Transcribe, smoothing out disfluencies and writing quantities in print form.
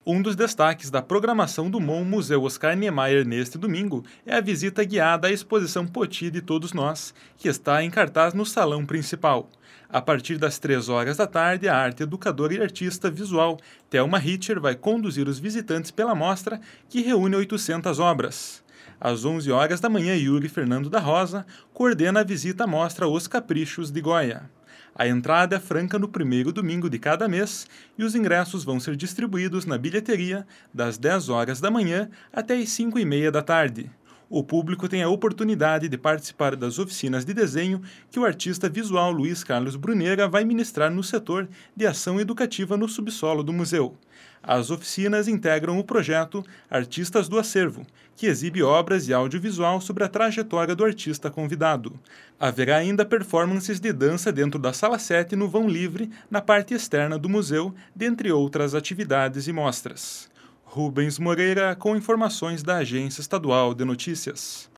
Um dos destaques da programação do MON Museu Oscar Niemeyer neste domingo é a visita guiada à exposição Poti de Todos Nós, que está em cartaz no salão principal. A partir das 3 horas da tarde, a arte educadora e artista visual Thelma Richer vai conduzir os visitantes pela mostra, que reúne 800 obras. Às 11 horas da manhã, Yuri Fernando da Rosa coordena a visita à mostra Os Caprichos de Goya. A entrada é franca no primeiro domingo de cada mês e os ingressos vão ser distribuídos na bilheteria das 10 horas da manhã até as 5h30 da tarde. O público tem a oportunidade de participar das oficinas de desenho que o artista visual Luiz Carlos Brunera vai ministrar no setor de ação educativa no subsolo do museu. As oficinas integram o projeto Artistas do Acervo, que exibe obras e audiovisual sobre a trajetória do artista convidado. Haverá ainda performances de dança dentro da Sala 7 no vão livre, na parte externa do museu, dentre outras atividades e mostras. Rubens Moreira, com informações da Agência Estadual de Notícias.